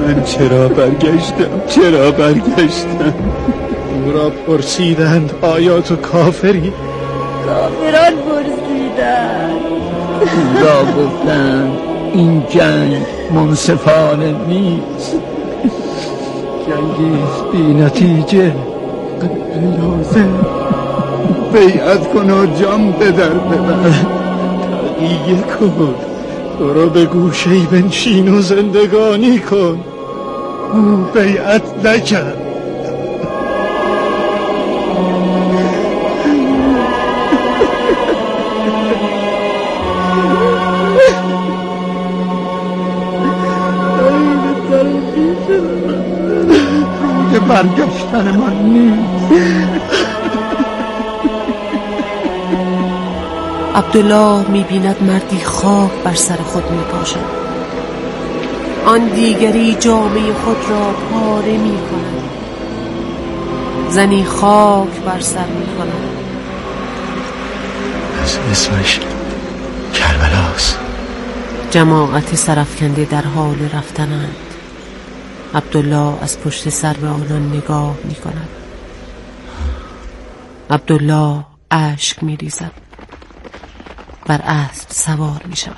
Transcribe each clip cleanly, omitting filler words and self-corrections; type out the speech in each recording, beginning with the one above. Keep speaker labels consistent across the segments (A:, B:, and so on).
A: من چرا برگشتم؟
B: او را پرسیدند آیا تو کافری؟
C: کافران پرسیدند،
D: او را گفتند این جنگ منصفانه نیست،
B: جنگی بی نتیجه.
A: لازم بیعت کن و جام به در ببر.
B: تقیه کن، برو به گوشه‌ای بنشین و زندگانی کن. او بیعت نکرد.
A: روی برگشتن من نیست.
E: عبدالله می‌بیند مردی خاک بر سر خود می‌پاشد، آن دیگری جامه خود را پاره می‌کند، زنی خاک بر سر می‌کند.
B: اسمش کربلاست.
E: جماعت سرافکنده در حال رفتنند. عبدالله از پشت سر به آنان نگاه می‌کند. عبدالله اشک می‌ریزد، بر اسب سوار می‌شود.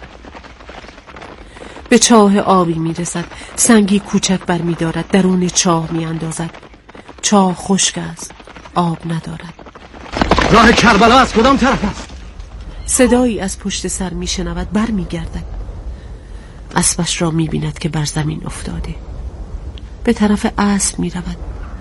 E: به چاه آبی می‌رسد. سنگی کوچک برمی‌دارد، درون چاه می‌اندازد. چاه خشک است، آب ندارد.
B: راه کربلا از کدام طرف است؟
E: صدایی از پشت سر می‌شنود، برمیگردد. اسبش را می‌بیند که بر زمین افتاده. به طرف اسب می‌رود.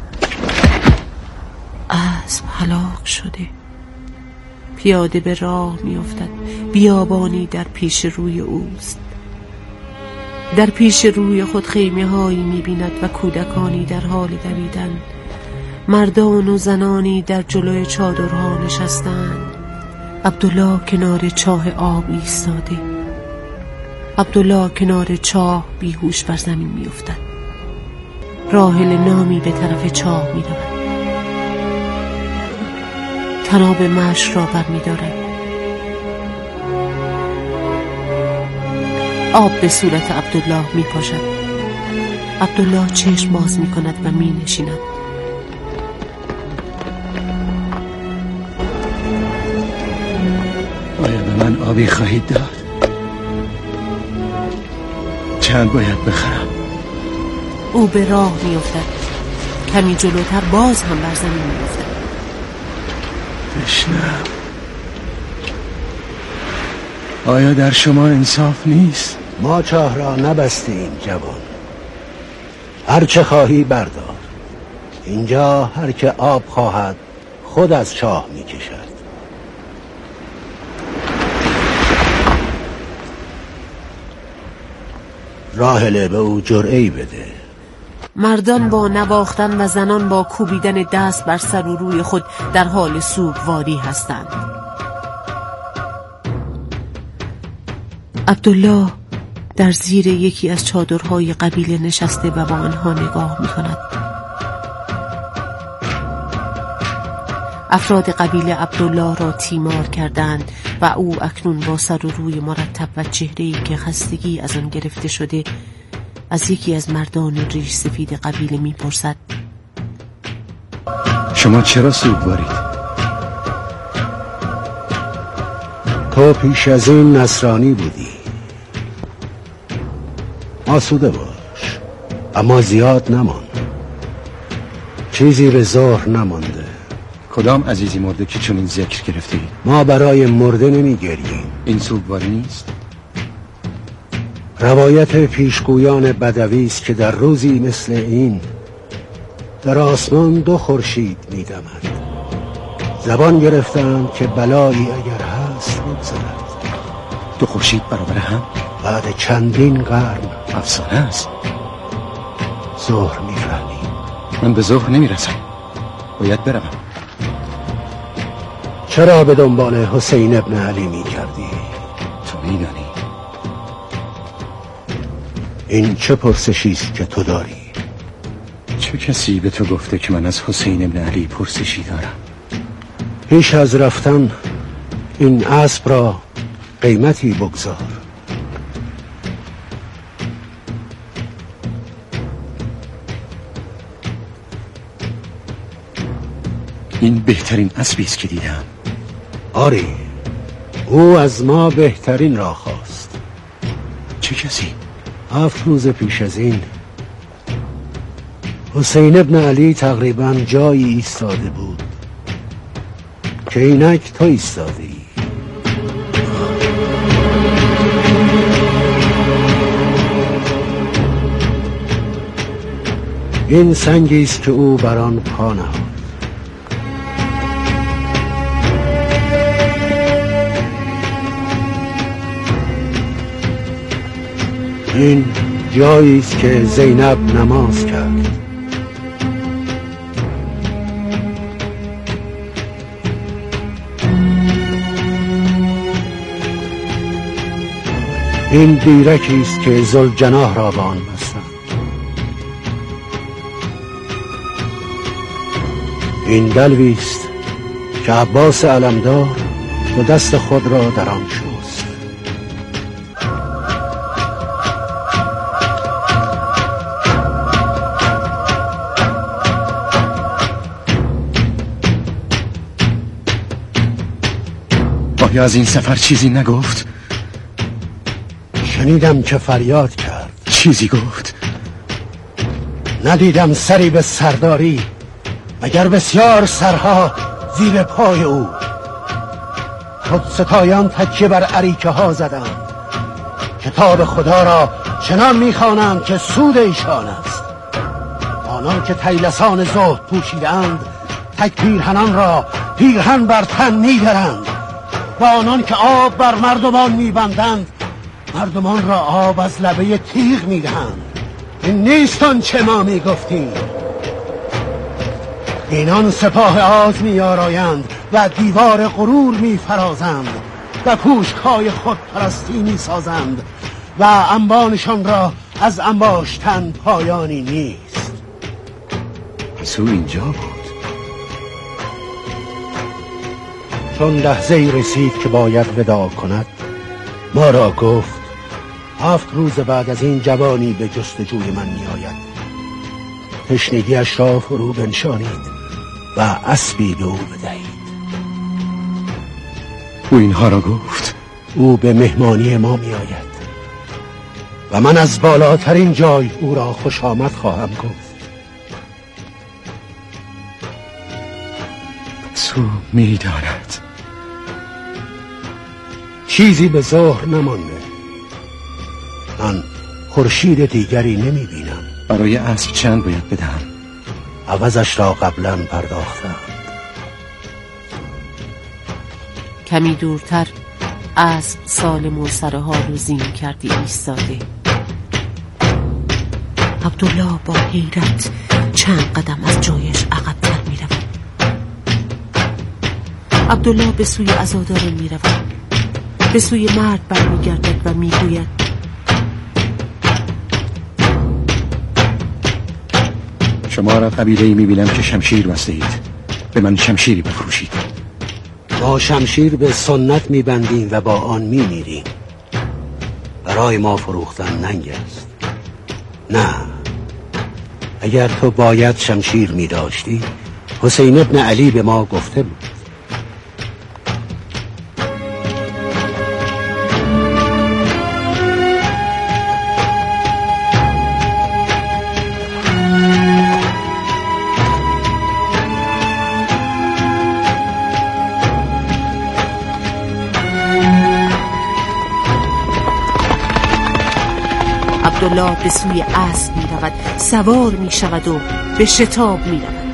E: اسب هلاک شده. پیاده به راه می‌افتد. بیابانی در پیش روی اوست. در پیش روی خود خیمه‌هایی می‌بیند و کودکانی در حال دویدن. مردان و زنانی در جلوی چادرها نشستند. عبدالله کنار چاه آب ایستاده. عبدالله کنار چاه بیهوش بر زمین می‌افتد. راحل نامی به طرف چاه می‌رود. تناب مشک را برمی‌دارد. آب به صورت عبدالله می‌پاشد. عبدالله چشم باز می‌کند و می‌نشیند.
B: آیا به من آبی خواهید داد؟ چند باید بخرم؟
E: او به راه می‌افتد. کمی جلوتر باز هم بر زمین می‌افتد.
B: تشنه‌ام. آیا در شما انصاف نیست؟
F: ما چاه را نبستیم جوان. هر چه خواهی بردار. اینجا هر که آب خواهد خود از چاه می کشد. راحله به او جرعه‌ای بده.
E: مردان با نواختن و زنان با کوبیدن دست بر سر و روی خود در حال سوگواری هستند. عبدالله در زیر یکی از چادرهای قبیله نشسته و با آنها نگاه می‌کند. افراد قبیله عبدالله را تیمار کردند و او اکنون با سر و روی مرتب و چهره‌ای که خستگی از آن گرفته شده از یکی از مردان ریش سفید قبیله می‌پرسد:
B: شما چرا سوگوارید؟
F: تو پیش از این نصرانی بودی. آسوده باش، اما زیاد نمان. چیزی به ظهر نمانده.
B: کدام عزیزی مرده که چون این ذکر گرفته اید؟
F: ما برای مرده نمی گریم.
B: این سوگواری نیست؟
F: روایت پیشگویان بدوی است که در روزی مثل این در آسمان 2 خورشید می دمد. زبان گرفتند که بلایی اگر هست بگذرد.
B: 2 خورشید برابر هم؟
F: بعد چندین قرن.
B: افسانه است.
F: ظهر می فهمی.
B: من به ظهر نمی رسم. باید بروم.
F: چرا به دنبال حسین ابن علی می کردی؟
B: تو می دانی.
F: این چه پرسشیست که تو داری؟
B: چه کسی به تو گفته که من از حسین ابن علی پرسشی دارم؟
F: پیش از رفتن این اسب را قیمتی بگذار.
B: این بهترین اسبی است که دیدم.
F: آری، او از ما بهترین را خواست.
B: چه کسی؟
F: 7 روز پیش از این حسین ابن علی تقریبا جایی ایستاده بود که اینک تو ایستاده ای. این سنگی است که او بر آن پا نهاد. این جایی است که زینب نماز کرد. این دیرکی است که ذوالجناح را به آن بستند. این دلوی است که عباس علمدار و دست خود را در آن شست.
B: آیا از این سفر چیزی نگفت؟
F: شنیدم که فریاد کرد.
B: چیزی گفت؟
F: ندیدم سری به سرداری مگر بسیار سرها زیر پای او. خودستایان تکیه بر اریکه ها زدند. کتاب خدا را چنان میخوانند که سود ایشان است. آنان که طیلسان زهد پوشیدند تک پیرهنان را پیرهن بر تن میدرند و آنان که آب بر مردمان میبندند مردمان را آب از لبه تیغ میدهند. این نیست آنچه ما میگفتیم. اینان سپاه آز میآرایند و دیوار غرور میفرازند و پوشکای خودپرستی میسازند و انبانشان را از انباشتن پایانی نیست.
B: پس او اینجا بود.
F: چون لحظه‌ای رسید که باید وداع کند ما را گفت 7 روز بعد از این جوانی به جستجوی من میآید. تشنگیش را فرو بنشانید و اسبی به او بدهید.
B: او اینها را گفت؟
F: او به مهمانی ما میآید و من از بالاترین جای او را خوش آمد خواهم گفت.
B: پس او میداند.
F: چیزی به ظاهر نمانده. من خورشید دیگری نمی بینم.
B: برای اسب چند باید بدهم؟
F: عوضش را قبلا پرداختم.
E: کمی دورتر اسب سالم و سر حال و زین کردی ایستاده. عبدالله با حیرت چند قدم از جایش عقب‌تر می رود. عبدالله به سوی عزادار می رود. به سوی مرد برمیگردد و میگوید
B: شما را قبیله‌ای میبینم که شمشیر بسته اید. به من شمشیری بفروشید.
F: با شمشیر به سنت میبندیم و با آن میمیریم. برای ما فروختن ننگ است. نه، اگر تو باید شمشیر میداشتی حسین ابن علی به ما گفته بود.
E: عبدالله به سوی اسب می رود، سوار می شود و به شتاب می رود.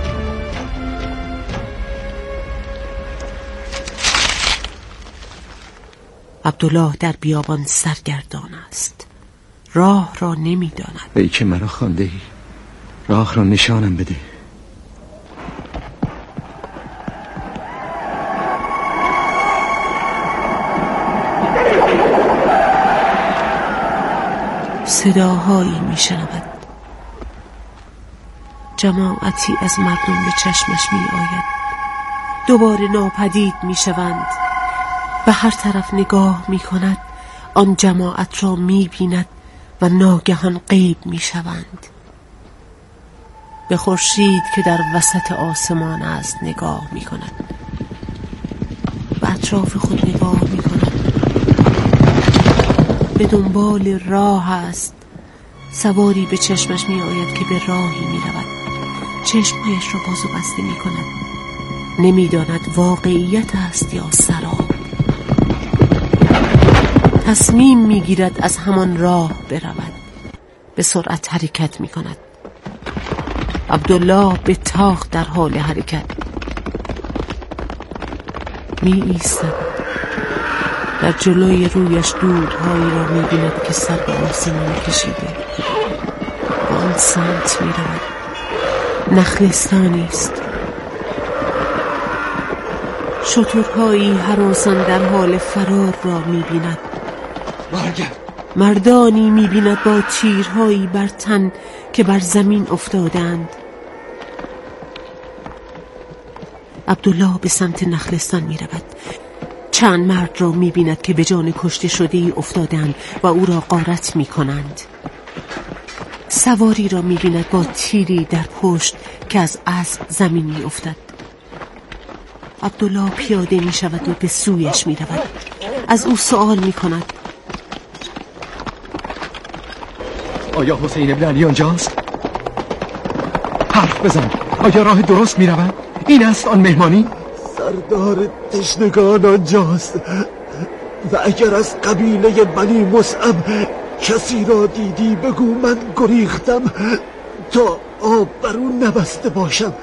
E: عبدالله در بیابان سرگردان است. راه را نمی داند.
B: ای که مرا خوانده ای، راه را نشانم بده.
E: صداهایی می شنود. جماعتی از مردم به چشمش می آید. دوباره ناپدید می شوند. به هر طرف نگاه می کند. آن جماعت را می بیند و ناگهان غیب می شوند. به خورشید که در وسط آسمان است نگاه می کند. به اطراف خود نگاه می کند. به دنبال راه است. سواری به چشمش می آید که به راهی می رود. چشمهایش را باز و بسته می کند. نمی داند واقعیت است یا سراب. تصمیم می گیرد از همان راه برود. به سرعت حرکت می کند. عبدالله به تاخت در حال حرکت می ایستد. در جلوی رویش دودهایی را می بیند که سر به آسمان کشیده. به آن سمت می رود. نخلستانی است. شترهایی هراسان در حال فرار را می بیند. مردانی می بیند با تیرهایی بر تن که بر زمین افتادند. عبدالله به سمت نخلستان می رود. چند مرد را می بیند که به جان کشته شده ای افتادند و او را غارت می کنند. سواری را می بیند با تیری در پشت که از اسب زمین می افتد. عبدالله پیاده می شود و به سویش می رود. از او سوال می کند:
B: آیا حسین ابن علی آنجاست؟ حرف بزن. آیا راه درست می رود؟ این است آن مهمانی؟
F: سردار تشنگان آنجاست و اگر از قبیله بنی مصعب کسی را دیدی بگو من گریختم تا آب بر اون نبسته باشم.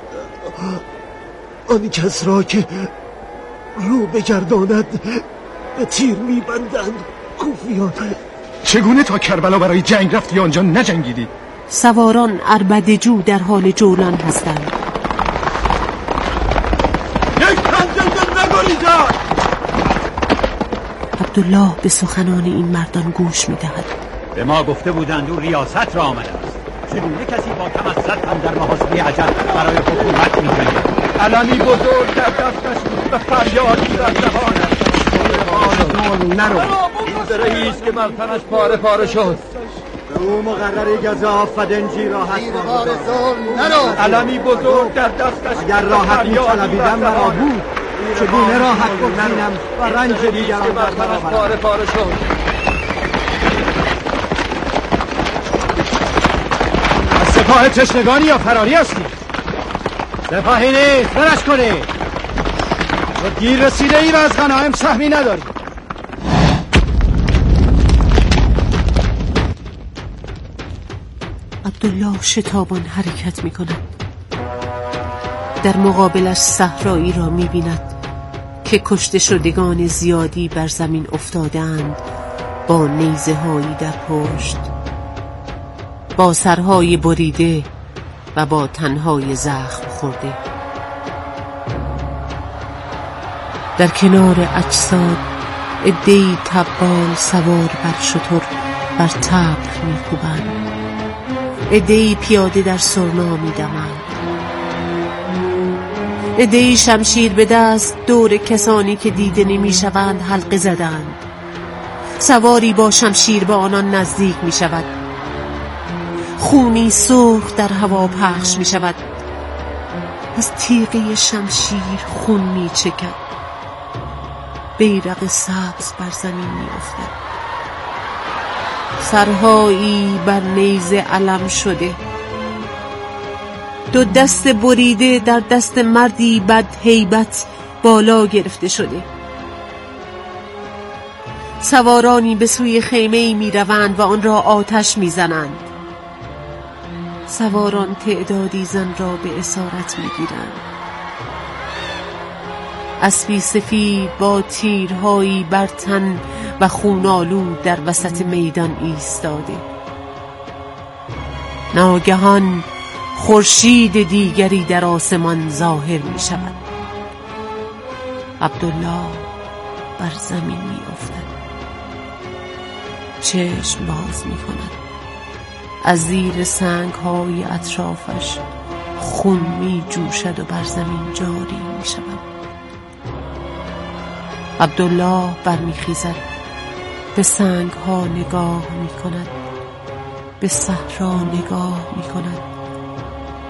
F: آن کس را که رو بگرداند به تیر میبندند کوفیان.
B: چگونه تا کربلا برای جنگ رفتی آنجا نجنگیدی؟
E: سواران عربده‌جو در حال جولان هستند.
A: یک پنجه نگریزا!
E: عبدالله به سخنان این مردان گوش می‌دهد.
G: به ما گفته بودند او ریاست را آمده است. چگونه کسی با تمسط هم در محاصره عجل برای حکومت می‌جنگد؟
A: علمی بزرگ در دستش و فریادی در دهانش. نرو این زرهی است که بر تنش پاره پاره شد.
F: به او مقرری گزاف و دنجی راحت
A: نرو علمی بزرگ در دستش
F: اگر راحت می‌طلبیدم مرا بود. چگونه راحت بگذینم و رنج دیگران
A: که بر تنش پاره پاره شد.
B: از سپاه تشنگانی یا فراری هستی؟
F: سپاهی نیست، برش کنی.
B: تو دیر رسیده ای و از غنایم سهمی نداری.
E: عبدالله شتابان حرکت می کند. در مقابلش صحرایی را می بیند که کشته شدگان زیادی بر زمین افتادند با نیزه هایی در پشت، با سرهای بریده و با تنهای زخم خورده. در کنار اجساد عده‌ای تبال سوار بر شتر بر تبر می‌کوبند. عده‌ای پیاده در سرنا می‌دمند. عده‌ای شمشیر به دست دور کسانی که دیده نمی‌شوند حلقه زدند. سواری با شمشیر به آنان نزدیک می‌شود. خونی سرخ در هوا پخش می‌شود. از تیغه شمشیر خون می‌چکد. بیرق سبز بر زمین می‌افتد. سرهایی بر نیزه علم شده. دو دست بریده در دست مردی بد هیبت بالا گرفته شده. سوارانی به سوی خیمه‌ای می‌روند و آن را آتش می‌زنند. سواران تعدادی زن را به اسارت می‌گیرند. اسبی سفید با تیرهایی بر تن و خونالود در وسط میدان ایستاده. ناگهان خورشید دیگری در آسمان ظاهر می شود. عبدالله بر زمین می افتد. چشم باز می کند. از زیر سنگ های اطرافش خون می جوشد و بر زمین جاری می شود. عبدالله برمیخیزد. به سنگ ها نگاه می کند. به صحرا نگاه می کند.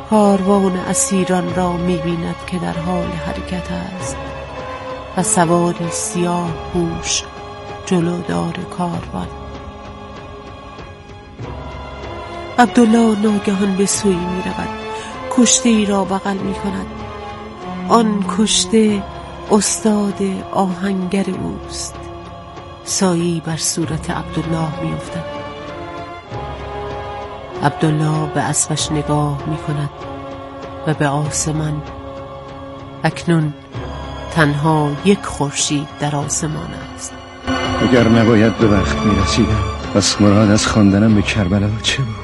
E: کاروان اسیران را می‌بیند که در حال حرکت است و سواری سیاه پوش جلودار کاروان. عبدالله ناگهان به سوی می‌رود، کشته ای را بغل می‌کند. آن کشته استاد آهنگر اوست. سایه‌ای بر صورت عبدالله می‌افتد. عبدالله به اسبش نگاه می‌کند و به آسمان. اکنون تنها یک خورشید در آسمان است.
B: اگر نباید به وقت می‌رسیدم، پس مراد از خواندنم به کربلا چه بود؟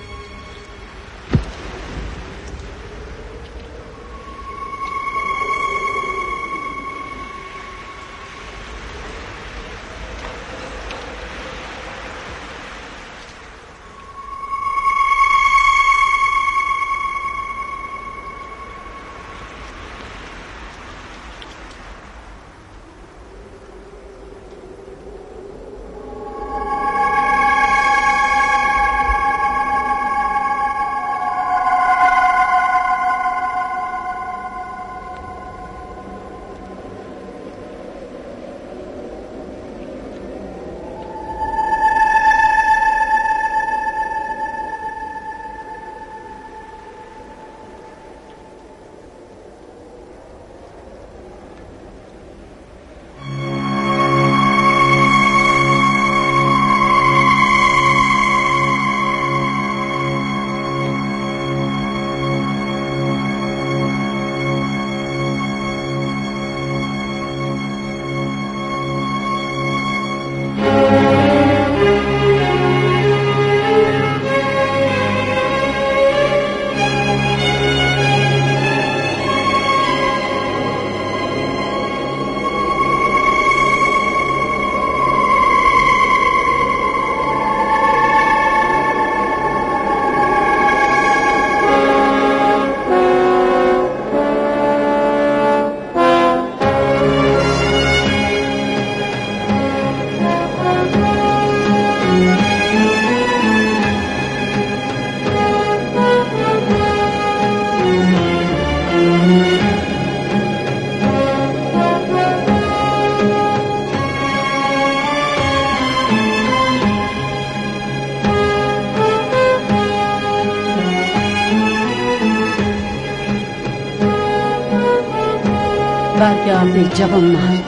C: برگرد جوان مرد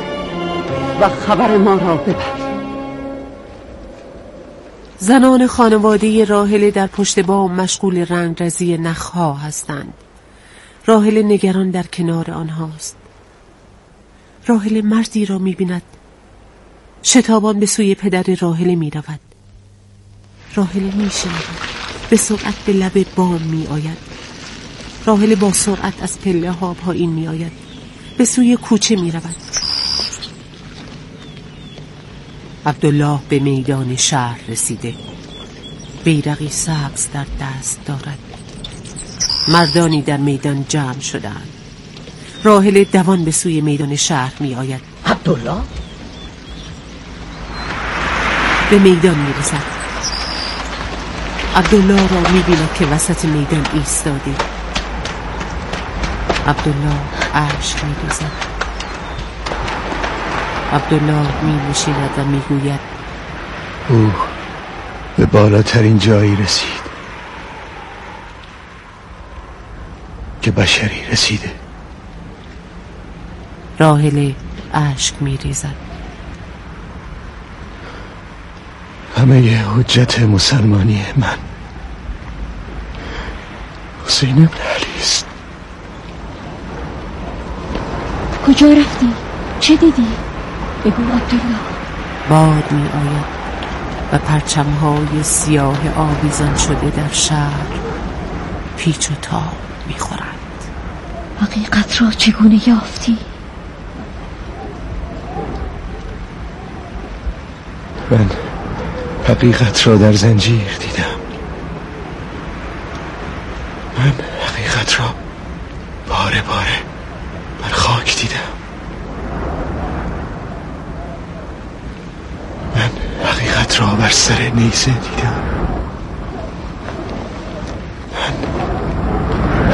C: و خبر ما را ببر.
E: زنان خانواده راحله در پشت بام مشغول رنگرزی نخها هستند. راحله نگران در کنار آنهاست. راحله مردی را می‌بیند. شتابان به سوی پدر راحله می‌رود. راحله می‌شنود. به سرعت به لب بام می‌آید. راحله با سرعت از پله‌ها پایین می‌آید. به سوی کوچه می‌رود. عبدالله به میدان شهر رسیده. بیرقی سبز در دست دارد. مردانی در میدان جمع شدند. راحله دوان به سوی میدان شهر می آید.
C: عبدالله
E: به میدان می رسد. عبدالله را می بیند که وسط میدان ایستاده. عبدالله اشک می ریزد. عبدالله می نشیند و می گوید
B: او به بالاترین جایی رسید که بشری رسیده.
E: راحله اشک می ریزد.
B: همه حجت مسلمانی من حسین ابن علی است.
C: کجا رفتی؟ چه دیدی؟ بگو عبدالله.
E: باد می آید و پرچم‌های سیاه آویزان شده در شهر پیچ و تاب می خورند.
C: حقیقت را چگونه یافتی؟
B: من حقیقت را در زنجیر دیدم. من حقیقت را باره باره بر خاک دیدم. من حقیقت را بر سر نیزه دیدم. من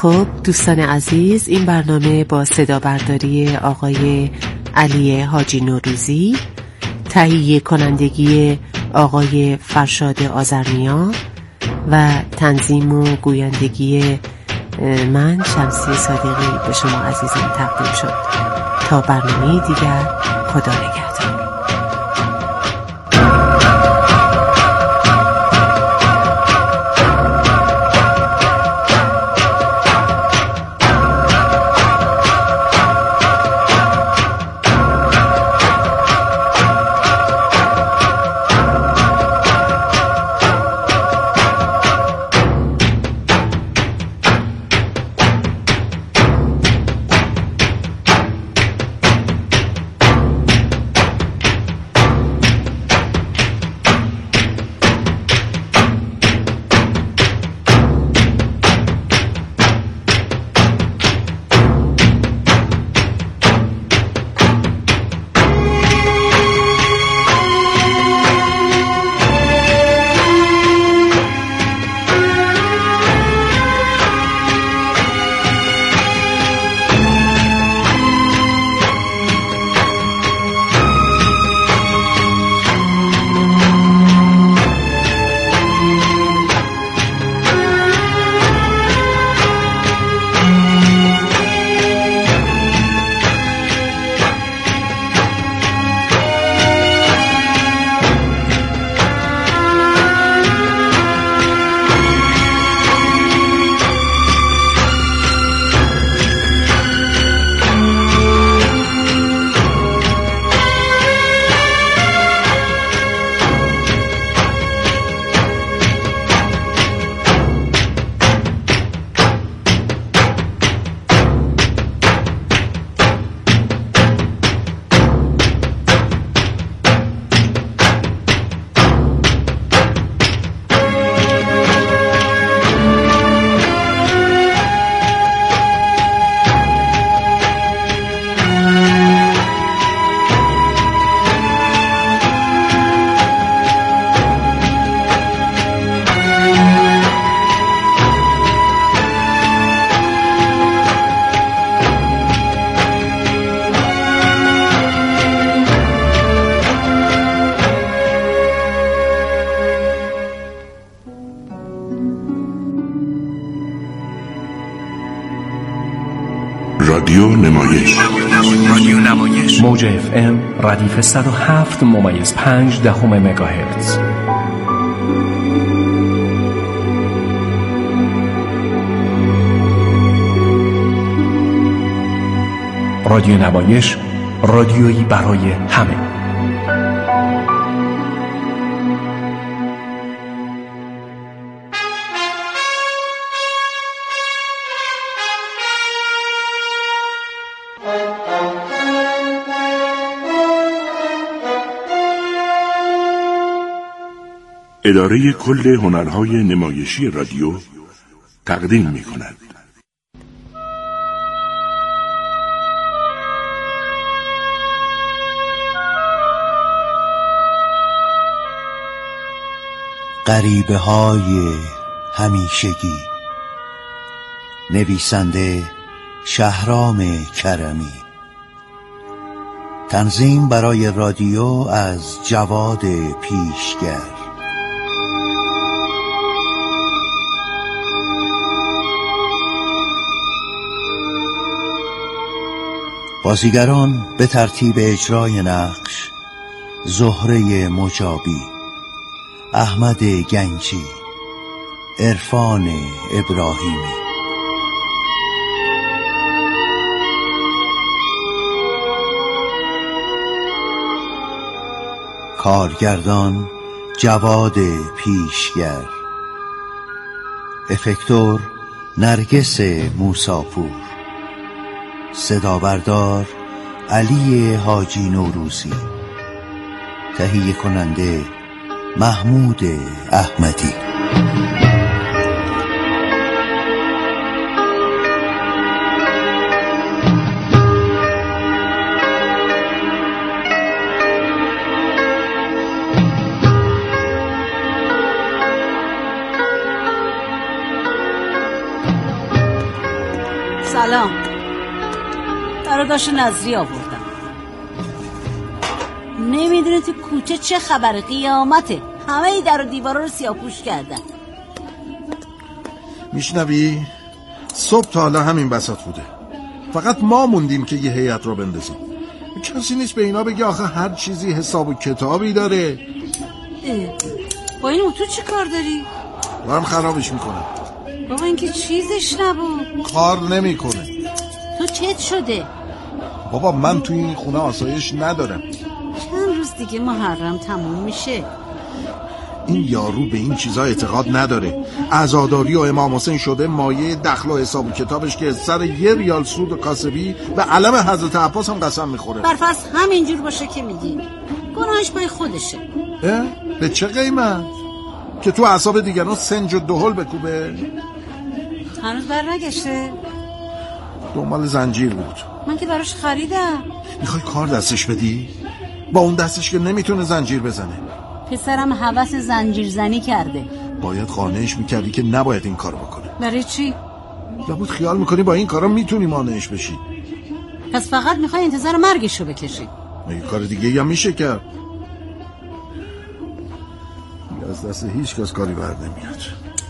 E: خب دوستان عزیز، این برنامه با صدا برداری آقای علی حاجی نوروزی، تهیه کنندگی آقای فرشاد آذرنیا و تنظیم و گویندگی من شمسی صادقی به شما عزیزان تقدیم شد. تا برنامه دیگر، خدا نگهدار.
H: رادیو نمایش
I: موج FM ردیف 107.5 مگاهرتز. رادیو نمایش، رادیویی برای همه.
H: اداره کل هنرهای نمایشی رادیو تقدیم می‌کند.
J: غریبه‌های همیشگی، نویسنده شهرام کرمی، تنظیم برای رادیو از جواد پیشگر. بازیگران به ترتیب اجرای نقش: زهره مجابی، احمد گنجی، عرفان ابراهیمی. کارگردان جواد پیشگر. افکتور نرگس موساپور. صدابردار علی حاجی نوروزی. تهیه کننده محمود احمدی.
C: سلام. برادرش نظری آوردم. نمیدونه تو کوچه چه خبر، قیامته. همه ای در و دیوارا رو سیاه‌پوش کردن.
K: میشنوی؟ صبح تا حالا همین بساط بوده. فقط ما موندیم که یه هیئت رو بندازیم. کسی نیست به اینا بگه آخه هر چیزی حساب و کتابی داره.
C: با این اتو چی کار داری؟
K: من خرابش میکنم.
C: بابا این که چیزش نبود.
K: کار نمیکنه.
C: تو چت شده؟
K: بابا من توی این خونه آسایش ندارم.
C: چند روز دیگه محرم تموم میشه.
K: این یارو به این چیزا اعتقاد نداره. عزاداری و امام حسین شده مایه دخل و حساب و کتابش که سر 1 ریال سود و کاسبی به علم حضرت عباس هم قسم میخوره.
C: برفرض همینجور باشه که میگی، گناهش پای خودشه.
K: به چه قیمت؟ که تو اعصاب دیگران سنج و دهل بکوبه؟
C: هنوز بر نگشته؟
K: دنبال زنجیر بود.
C: من که براش خریدم.
K: میخوای کار دستش بدی؟ با اون دستش که نمیتونه زنجیر بزنه.
C: پسرم هوس زنجیر زنی کرده.
K: باید قانعش میکردی که نباید این کارو بکنه.
C: برای چی؟
K: لابد خیال میکنی با این کارا میتونی مانعش بشی.
C: پس فقط میخوای انتظار مرگش رو بکشی؟
K: مگه کار دیگه هم میشه کرد؟ از دست هیچ کس کاری بر نمیاد.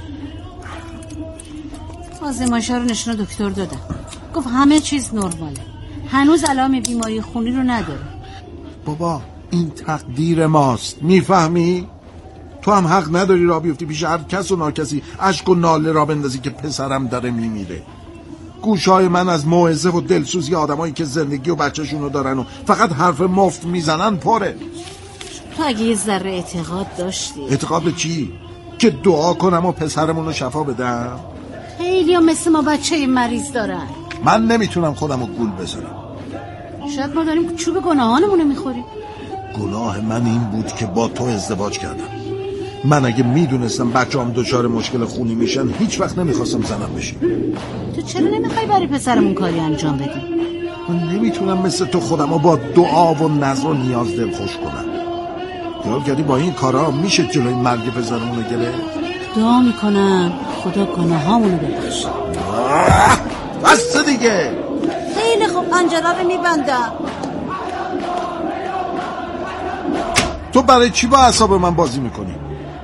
C: آزمایش‌ها رو نشون دکتر دادم، گفت همه چیز نرماله، هنوز علائم بیماری خونی رو نداره.
K: بابا این تقدیر ماست، میفهمی؟ تو هم حق نداری را بیفتی پیش هر کس و ناکسی اشک و ناله را بندازی که پسرم داره میمیره. گوشای من از موعظه و دلسوزی آدمایی که زندگی و بچه‌شونو دارن و فقط حرف مفت میزنن پره.
C: تو اگه یه ذره اعتقاد داشتی.
K: اعتقاد به چی؟ که دعا کنم و پسرمون رو شفا بدم؟
C: خیلی هم مثل ما بچه مریض دارن.
K: من نمیتونم خودم رو گول بزنم.
C: شاید ما داریم چوب گناهانمونو میخوریم.
K: گناه من این بود که با تو ازدواج کردم. من اگه میدونستم بچه‌ام دچار مشکل خونی میشن هیچ وقت نمیخواستم زنم بشی.
C: تو چرا نمیخوای برای پسرمون کاری انجام بدی؟
K: من نمیتونم مثل تو خودم رو با دعا و نذر و نیاز دلخوش کنم. خیال کردی با این کارا میشه جلوی مرگ پسرمون رو گرفت؟
C: دعا میکنم خدا گناهامونو ببخشه.
K: بس دیگه.
C: خیلی خوب، پنجره رو میبندم.
K: تو برای چی با اعصاب من بازی میکنی؟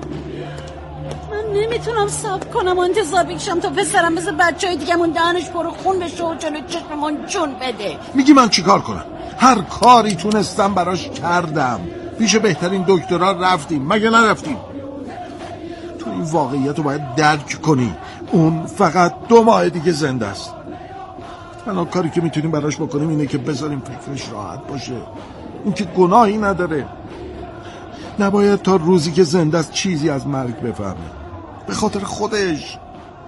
C: من نمیتونم صبر کنم و انتظار بکشم تا پسرم مثل بچهای دیگه‌مون دهنش پر خون بشه و جلوی چشممون جون بده.
K: میگی من چیکار کنم؟ هر کاری تونستم براش کردم. پیش بهترین دکترها رفتیم، مگه نرفتیم؟ تو این واقعیت رو باید درک کنی. اون فقط 2 ماه دیگه زنده است. تنها کاری که میتونیم براش بکنیم اینه که بذاریم فکرش راحت باشه. اون که گناهی نداره. نباید تا روزی که زنده است چیزی از مرگ بفهمه. به خاطر خودش.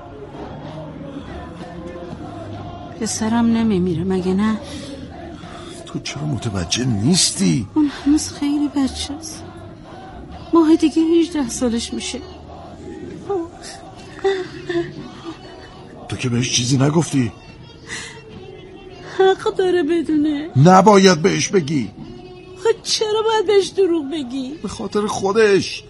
C: پسرم نمیمیره مگه نه؟
K: تو چرا متوجه نیستی؟
C: اون هنوز خیلی بچه است. ماه دیگه 18 سالش میشه.
K: تو که بهش چیزی نگفتی؟
C: حق داره بدونه.
K: نباید بهش بگی.
C: خب چرا باید بهش دروغ بگی؟
K: به خاطر خودش.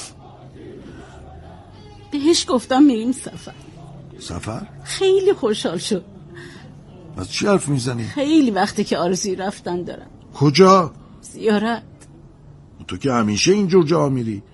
C: بهش گفتم میریم سفر.
K: سفر؟
C: خیلی خوشحال شد.
K: از چی حرف میزنی؟
C: خیلی وقته که آرزوی رفتن دارم.
K: کجا؟
C: زیارت.
K: تو که همیشه اینجور جا میری.